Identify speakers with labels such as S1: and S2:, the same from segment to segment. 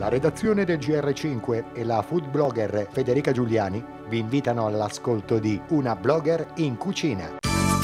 S1: La redazione del GR5 e la food blogger Federica Giuliani vi invitano all'ascolto di Una blogger in cucina.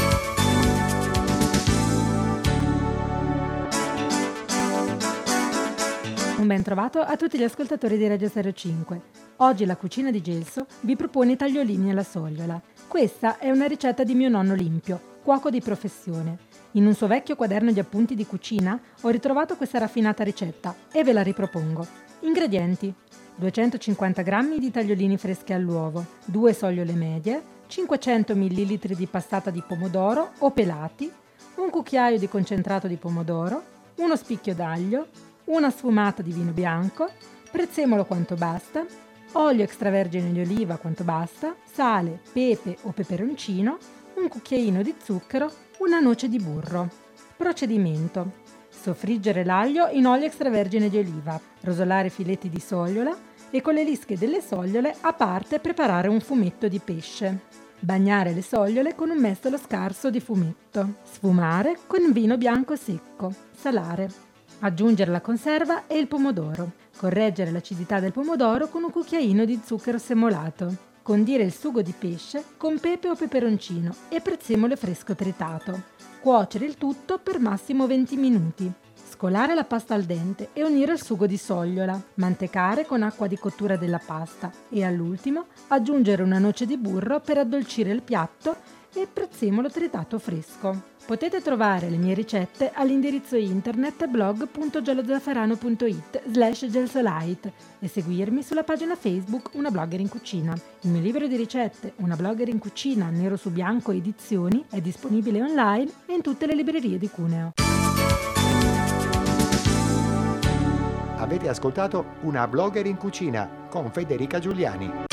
S2: Un ben trovato a tutti gli ascoltatori di Radio 05. Oggi la cucina di Gelso vi propone i tagliolini alla sogliola. Questa è una ricetta di mio nonno Limpio, cuoco di professione. In un suo vecchio quaderno di appunti di cucina ho ritrovato questa raffinata ricetta e ve la ripropongo. Ingredienti: 250 g di tagliolini freschi all'uovo, 2 sogliole medie, 500 ml di passata di pomodoro o pelati, un cucchiaio di concentrato di pomodoro, uno spicchio d'aglio, una sfumata di vino bianco, prezzemolo quanto basta, olio extravergine di oliva quanto basta, sale, pepe o peperoncino, un cucchiaino di zucchero, una noce di burro. Procedimento: soffriggere l'aglio in olio extravergine di oliva, rosolare filetti di sogliola e con le lische delle sogliole a parte preparare un fumetto di pesce. Bagnare le sogliole con un mestolo scarso di fumetto. Sfumare con vino bianco secco. Salare. Aggiungere la conserva e il pomodoro. Correggere l'acidità del pomodoro con un cucchiaino di zucchero semolato. Condire il sugo di pesce con pepe o peperoncino e prezzemolo fresco tritato. Cuocere il tutto per massimo 20 minuti. Scolare la pasta al dente e unire al sugo di sogliola. Mantecare con acqua di cottura della pasta e all'ultimo aggiungere una noce di burro per addolcire il piatto e prezzemolo tritato fresco. Potete trovare le mie ricette all'indirizzo internet blog.giallozafferano.it/gelsolite e seguirmi sulla pagina Facebook Una blogger in cucina. Il mio libro di ricette, Una blogger in cucina, nero su bianco edizioni, è disponibile online e in tutte le librerie di Cuneo.
S1: Avete ascoltato Una blogger in cucina con Federica Giuliani.